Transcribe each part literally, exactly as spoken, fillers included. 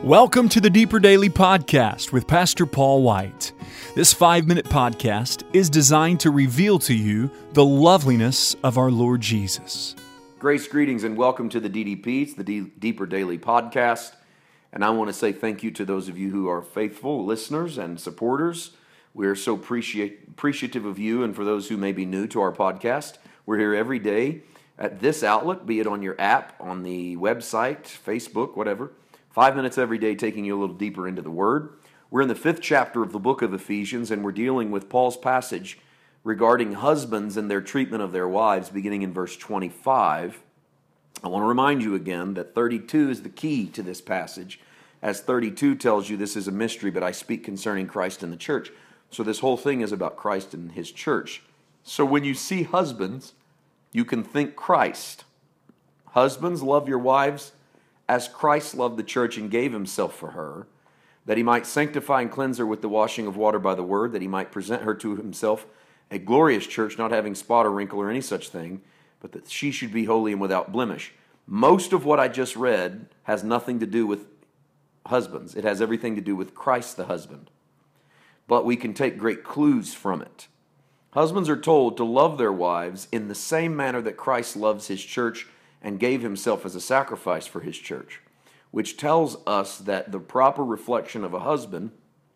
Welcome to the Deeper Daily Podcast with Pastor Paul White. This five-minute podcast is designed to reveal to you the loveliness of our Lord Jesus. Grace, greetings, and welcome to the D D P. It's the D- Deeper Daily Podcast. And I want to say thank you to those of you who are faithful listeners and supporters. We are so appreciate, appreciative of you, and for those who may be new to our podcast, we're here every day at this outlet, be it on your app, on the website, Facebook, whatever. Five minutes every day taking you a little deeper into the Word. We're in the fifth chapter of the book of Ephesians, and we're dealing with Paul's passage regarding husbands and their treatment of their wives, beginning in verse twenty-five. I want to remind you again that thirty-two is the key to this passage, as thirty-two tells you this is a mystery, but I speak concerning Christ and the church. So this whole thing is about Christ and His church. So when you see husbands, you can think Christ. Husbands, love your wives as Christ loved the church and gave Himself for her, that He might sanctify and cleanse her with the washing of water by the word, that He might present her to Himself a glorious church, not having spot or wrinkle or any such thing, but that she should be holy and without blemish. Most of what I just read has nothing to do with husbands. It has everything to do with Christ the husband. But we can take great clues from it. Husbands are told to love their wives in the same manner that Christ loves His church and gave Himself as a sacrifice for His church, which tells us that the proper reflection of a husband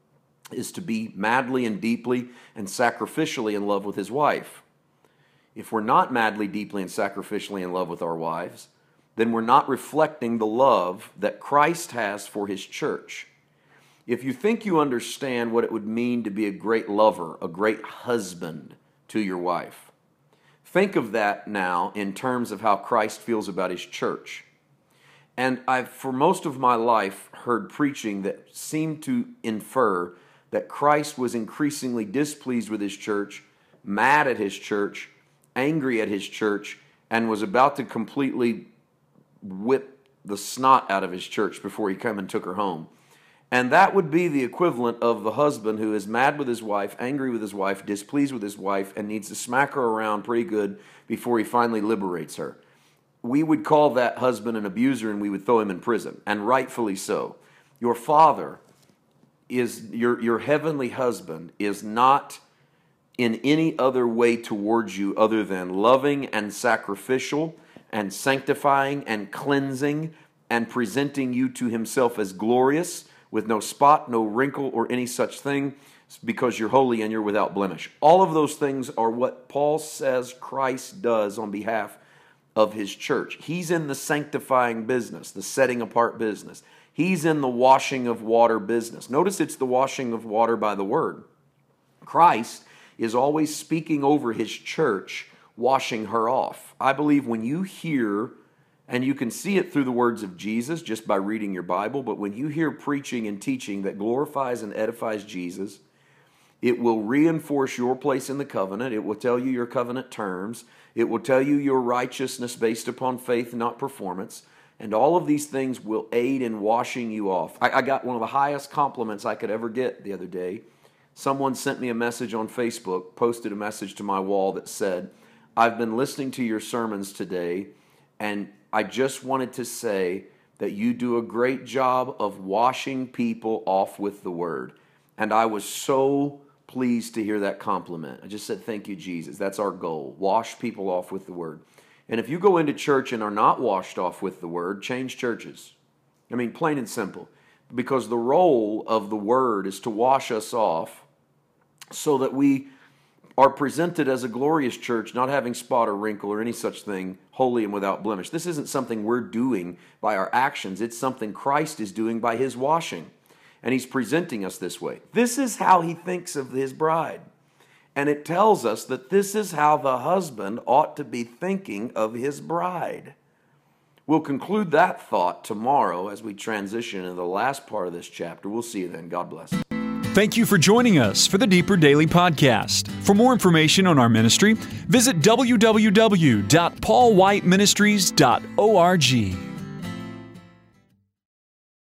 is to be madly and deeply and sacrificially in love with his wife. If we're not madly, deeply, and sacrificially in love with our wives, then we're not reflecting the love that Christ has for His church. If you think you understand what it would mean to be a great lover, a great husband to your wife, think of that now in terms of how Christ feels about His church. And I've, for most of my life, heard preaching that seemed to infer that Christ was increasingly displeased with His church, mad at His church, angry at His church, and was about to completely whip the snot out of His church before He came and took her home. And that would be the equivalent of the husband who is mad with his wife, angry with his wife, displeased with his wife, and needs to smack her around pretty good before he finally liberates her. We would call that husband an abuser, and we would throw him in prison, and rightfully so. Your father is, your, your heavenly husband is not in any other way towards you other than loving and sacrificial and sanctifying and cleansing and presenting you to Himself as glorious, with no spot, no wrinkle, or any such thing, because you're holy and you're without blemish. All of those things are what Paul says Christ does on behalf of His church. He's in the sanctifying business, the setting apart business. He's in the washing of water business. Notice it's the washing of water by the word. Christ is always speaking over His church, washing her off. I believe when you hear, and you can see it through the words of Jesus just by reading your Bible, but when you hear preaching and teaching that glorifies and edifies Jesus, it will reinforce your place in the covenant. It will tell you your covenant terms. It will tell you your righteousness based upon faith, not performance. And all of these things will aid in washing you off. I, I got one of the highest compliments I could ever get the other day. Someone sent me a message on Facebook, posted a message to my wall that said, "I've been listening to your sermons today, and I just wanted to say that you do a great job of washing people off with the Word." And I was so pleased to hear that compliment. I just said, thank you, Jesus. That's our goal. Wash people off with the Word. And if you go into church and are not washed off with the Word, change churches. I mean, plain and simple. Because the role of the Word is to wash us off so that we are presented as a glorious church, not having spot or wrinkle or any such thing, holy and without blemish. This isn't something we're doing by our actions. It's something Christ is doing by His washing. And He's presenting us this way. This is how He thinks of His bride. And it tells us that this is how the husband ought to be thinking of his bride. We'll conclude that thought tomorrow as we transition into the last part of this chapter. We'll see you then. God bless. Thank you for joining us for the Deeper Daily Podcast. For more information on our ministry, visit w w w dot paul white ministries dot org.